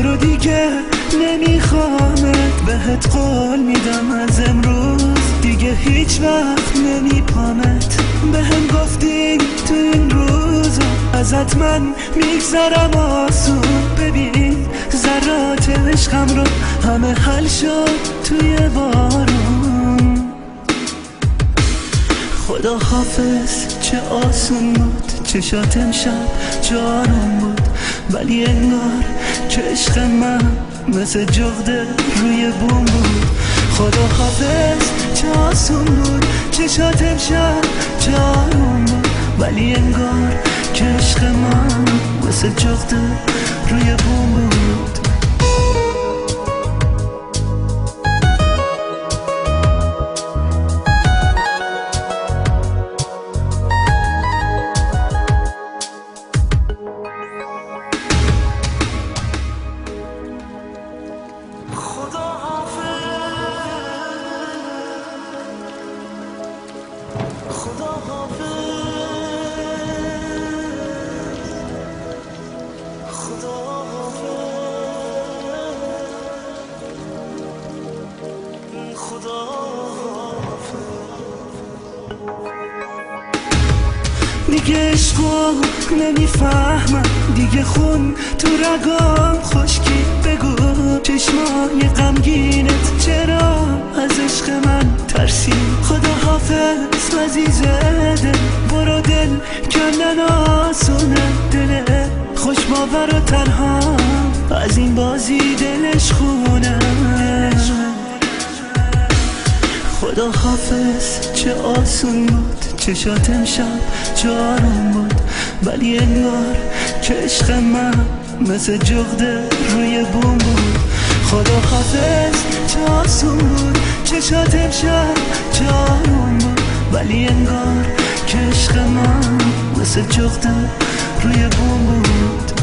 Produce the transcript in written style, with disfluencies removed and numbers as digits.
رو دیگه نمیخوامت، بهت قول میدم از امروز دیگه هیچ وقت نمیپامت. بهم گفتی تو این روزا ازت من میگذرم آسون، ببین ذرات عشقم رو همه حل شد توی بارون. خدا حافظ چه آسون بود، چشات امشب جارم بود، ولی انگار که عشق من مثل جغده روی بوم بود. خدا حافظ چه آسون بود، چشات امشب جارم بود، ولی انگار که عشق من مثل جغده روی بوم بود. دیگه عشقو نمیفهمم، دیگه خون تو رگام خشکی. بگو چشمای غمگینت چرا از عشق من ترسی؟ خدا حافظ عزیز دل، برو دل کندن آسونه، دل خوش باور و تنها از این بازی دلش خونه. خدا حافظ چه آسون بود، چشات امشب جارم بود، ولی انگار که عشق من مثل جغده روی بوم بود. خدا حافظ چه آسون بود، چشات امشب جارم بود، ولی انگار که عشق من مثل جغده روی بوم بود.